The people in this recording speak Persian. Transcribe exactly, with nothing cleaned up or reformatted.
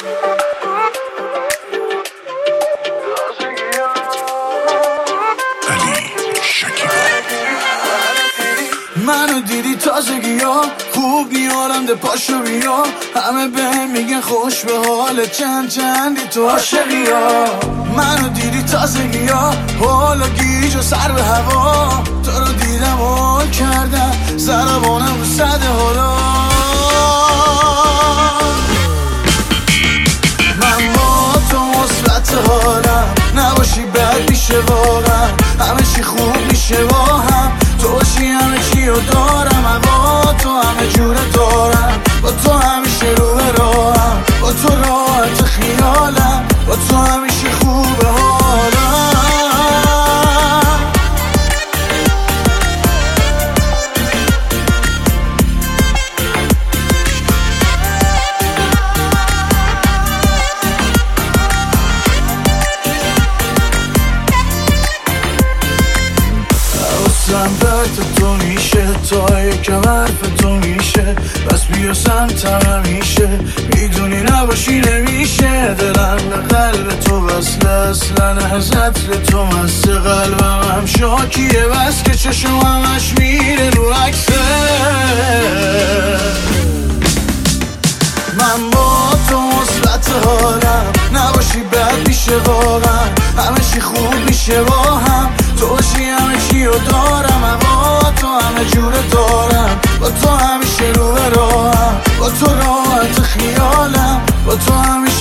منو دیدی تازگی ها خوب میارم ده پاشو بیا، همه به میگن خوش به حال چند چندی تو عاشقی ها. منو دیدی تازگی ها حالا گیج و سر به هوا، تو رو دیدم حال کردم زربانم رو صد حالا. من با تو مثبت حالم، نباشی بد میشه واقعا، همه چی خوب میشه با هم، تو باشی همه چی رو دارم، هوا تو همه جوره دارم، با تو همیشه رو به راهم، با تو راحت خیالم، با تو همیشه خوبه حالم. سمت تو میشه تا یکم حرف تو میشه، بس بیا سمتم همیشه، میدونی نباشی نمیشه. دلم به قلب تو وصله اصلا از عطر تو مست، قلبم هم شاکیه بس که چشم همش میره رو عکسه. من با تو مثبت حالم، نباشی بد میشه واقعا، همه چی خوب میشه با هم، تو باشی همه چی رو دارم، هوا تو همه جوره دارم، با تو همیشه رو به راهم، با تو راحت خیالم، با تو همیشه